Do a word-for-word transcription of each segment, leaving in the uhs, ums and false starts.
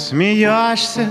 Смеешься,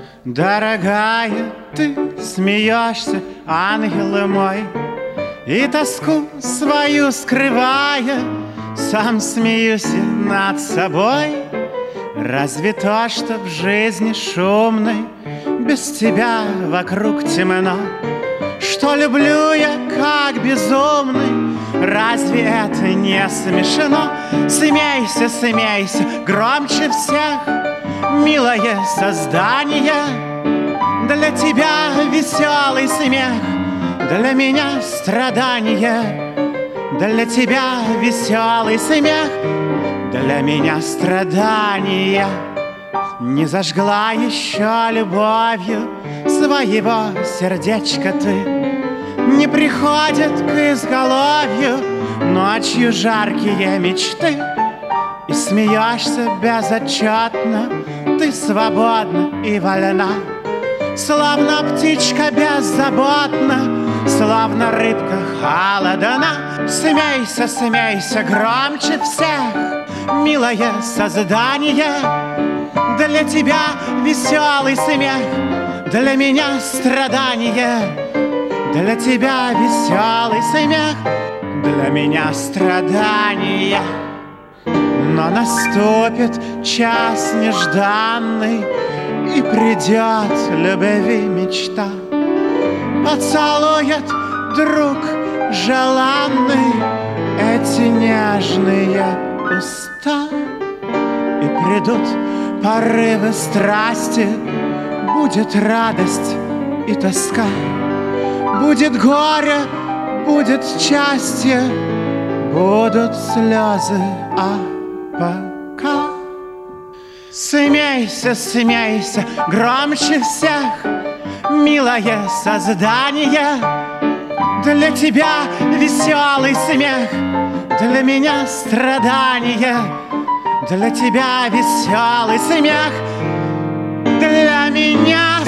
дорогая, ты смеешься, ангел мой, и тоску свою скрывая, сам смеюсь над собой. Разве то, что в жизни шумной без тебя вокруг темно, что люблю я как безумный, разве это не смешно? Смейся, смейся, громче всех, милое создание. Для тебя веселый смех, для меня страдание. Для тебя веселый смех, для меня страдания. Не зажгла еще любовью своего сердечка ты, не приходят к изголовью ночью жаркие мечты. И смеешься безотчетно, ты свободна и вольна, словно птичка беззаботна, словно рыбка холодна. Смейся, смейся, громче всех, милое создание. Для тебя веселый смех, для меня страдание. Для тебя веселый смех, для меня страдания. Но наступит час нежданный, и придет любви мечта, поцелует друг желанный эти нежные уста. И придут порывы страсти, будет радость и тоска, будет горе, будет счастье, будут слезы, а пока смейся, смейся, громче всех, милое создание. Для тебя веселый смех, для меня страдание. Для тебя веселый смех, для меня